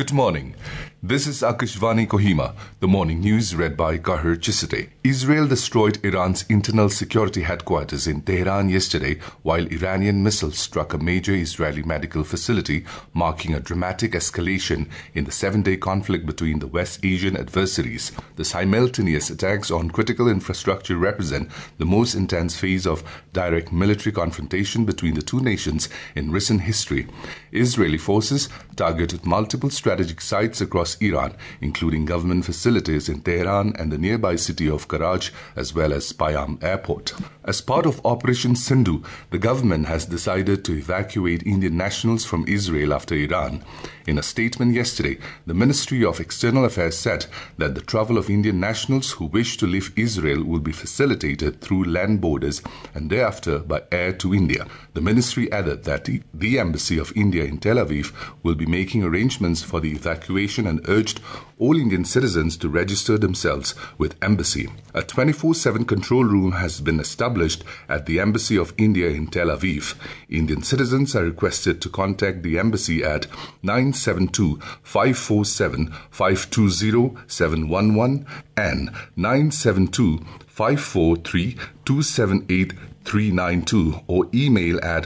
Good morning. This is Akashvani Kohima, the morning news read by Kahir Chisate. Israel destroyed Iran's internal security headquarters in Tehran yesterday, while Iranian missiles struck a major Israeli medical facility, marking a dramatic escalation in the 7-day conflict between the West Asian adversaries. The simultaneous attacks on critical infrastructure represent the most intense phase of direct military confrontation between the two nations in recent history. Israeli forces targeted multiple strategic sites across Iran, including government facilities in Tehran and the nearby city of Karaj, as well as Payam Airport. As part of Operation Sindhu, the government has decided to evacuate Indian nationals from Israel after Iran. In a statement yesterday, the Ministry of External Affairs said that the travel of Indian nationals who wish to leave Israel will be facilitated through land borders and thereafter by air to India. The ministry added that the Embassy of India in Tel Aviv will be making arrangements for the evacuation and urged all Indian citizens to register themselves with Embassy. A 24/7 control room has been established at the Embassy of India in Tel Aviv. Indian citizens are requested to contact the Embassy at 972-547-520-711 and 972-543-278-392 or email at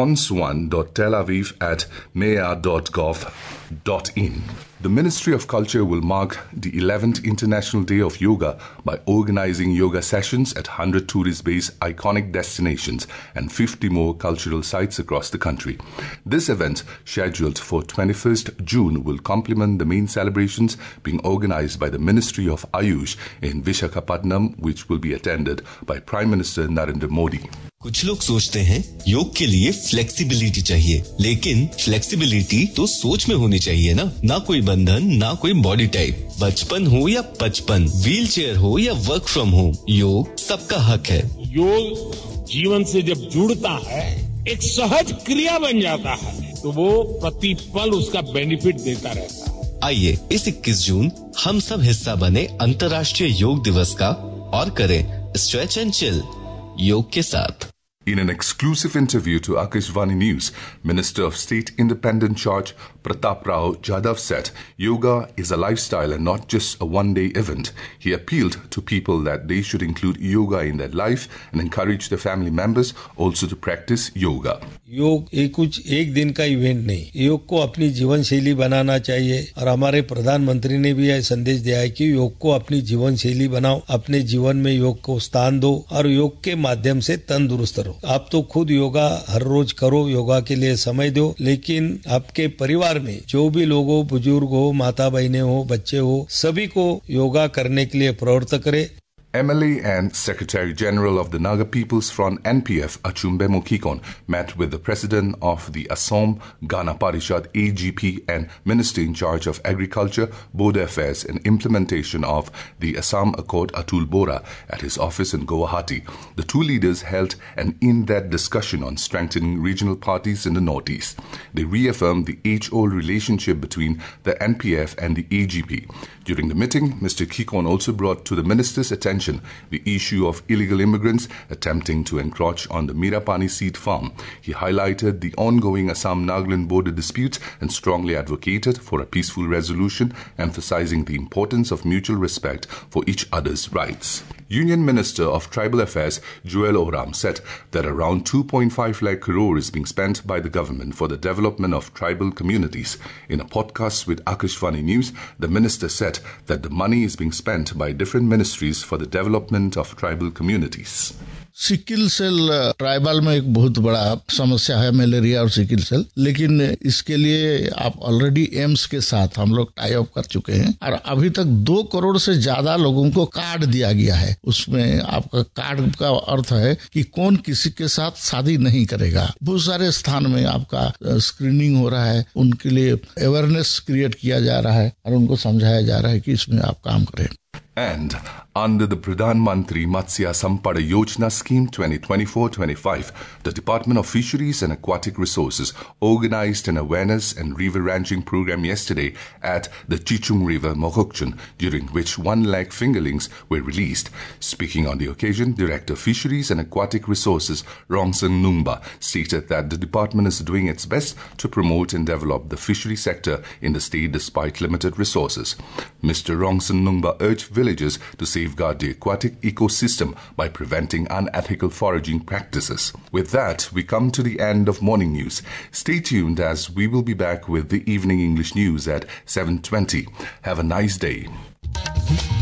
consuan.telaviv@mea.gov.in. The Ministry of Culture will mark the 11th International Day of Yoga by organizing yoga sessions at 100 tourist-based iconic destinations and 50 more cultural sites across the country. This event, scheduled for 21st June, will complement the main celebrations being organized by the Ministry of Ayush in Visakhapatnam, which will be attended by Prime Minister Narendra Modi. कुछ लोग सोचते हैं योग के लिए flexibility चाहिए, लेकिन flexibility तो सोच में होनी चाहिए ना कोई बंधन, ना कोई बॉडी टाइप। बचपन हो या 55, व्हील चेयर हो या वर्क फ्रॉम होम, योग सबका हक है। योग जीवन से जब जुड़ता है, एक सहज क्रिया बन जाता है, तो वो प्रतिपल उसका बेनिफिट देता रहता है। आइए इस 21 जून हम सब हिस्सा बने अंतर्राष्ट्रीय योग दिवस का और करें स्ट्रेच एंड चिल योग के साथ। In an exclusive interview to Akashvani News, Minister of State Independent Charge Pratap Rao Jadhav said yoga is a lifestyle and not just a one-day event. He appealed to people that they should include yoga in their life and encourage their family members also to practice yoga. योग कुछ एक दिन का event नहीं, योग को अपनी जीवन शैली बनाना चाहिए और हमारे प्रधानमंत्री ने भी यह संदेश दिया है कि योग को अपनी जीवन शैली बनाओ, अपने जीवन में योग को स्थान दो और योग के माध्यम से तंदुरुस्त रहो। आप तो खुद योगा हर रोज करो, योगा के लिए समय दो, लेकिन आपके परिवार में जो भी लोग हो, बुजुर्ग हो, माता बहने हो, बच्चे हो, सभी को योगा करने के लिए प्रवृत्त करें। MLA and Secretary General of the Naga People's Front NPF Achumbemo Kikon met with the President of the Assam Gana Parishad AGP and Minister in charge of Agriculture, Border Affairs and Implementation of the Assam Accord Atul Bora at his office in Guwahati. The two leaders held an in-depth discussion on strengthening regional parties in the Northeast. They reaffirmed the age-old relationship between the NPF and the AGP. During the meeting, Mr. Kikon also brought to the minister's attention the issue of illegal immigrants attempting to encroach on the Mirapani seed farm. He highlighted the ongoing Assam-Nagaland border disputes and strongly advocated for a peaceful resolution, emphasizing the importance of mutual respect for each other's rights. Union Minister of Tribal Affairs Joel Oram said that around 2.5 lakh crore is being spent by the government for the development of tribal communities. In a podcast with Akashvani News, the minister said that the money is being spent by different ministries for the development of tribal communities. Sickle cell tribal में एक बहुत बड़ा समस्या है, malaria और sickle cell, लेकिन इसके लिए आप ऑलरेडी एम्स के साथ हम लोग टाई अप कर चुके हैं और अभी तक 2 करोड़ से ज्यादा लोगों को कार्ड दिया गया है। उसमें आपका कार्ड का अर्थ है कि कौन किसी के साथ शादी नहीं करेगा। बहुत सारे स्थान में आपका स्क्रीनिंग हो रहा है, उनके लिए अवेयरनेस क्रिएट किया जा रहा है और उनको समझाया जा रहा है कि इसमें आप काम करें। And under the Pradhan Mantri Matsya Sampada Yojana Scheme 2024-25, the Department of Fisheries and Aquatic Resources organized an awareness and river ranching program yesterday at the Chichung River, Mokokchung, during which 1 lakh fingerlings were released. Speaking on the occasion, Director Fisheries and Aquatic Resources Rongsen Nungba stated that the department is doing its best to promote and develop the fishery sector in the state despite limited resources. Mr. Rongsen Nungba urged villagers to safeguard the aquatic ecosystem by preventing unethical foraging practices. With that, we come to the end of morning news. Stay tuned as we will be back with the evening English news at 7:20. Have a nice day.